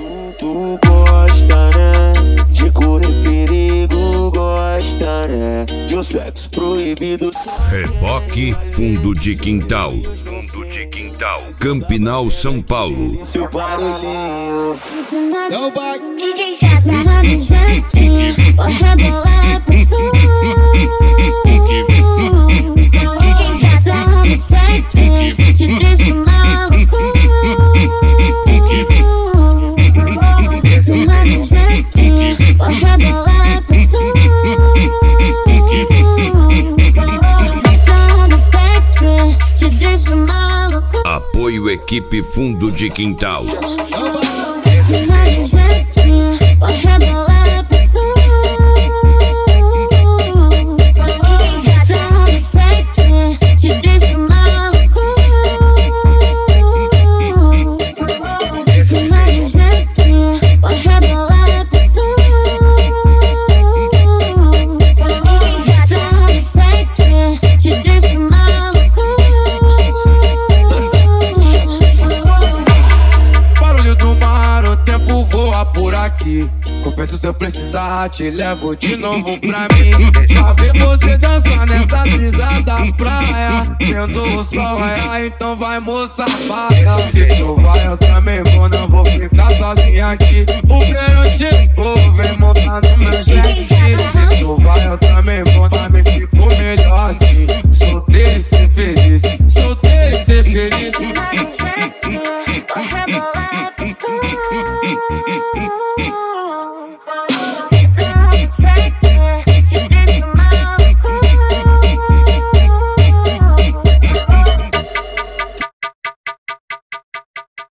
Tu gosta, né? De correr perigo, gosta, né? De um sexo proibido. Reboque Fundo de Quintal. Campinal, São Paulo. Seu barulhinho. Te deixa maluco. Cima do jet ski, vou rebolar pra tu. Essa onda sexy te deixa maluco. Apoio Equipe Fundo de Quintal. Cima do jet ski, vou rebolar pra tu. Essa onda sexy te deixa maluco. Confesso, se eu precisar, te levo de novo pra mim. Pra ver você dançar nessa brisa da praia, vendo o sol raiar, então vai, moça, paga. Se tu vai, eu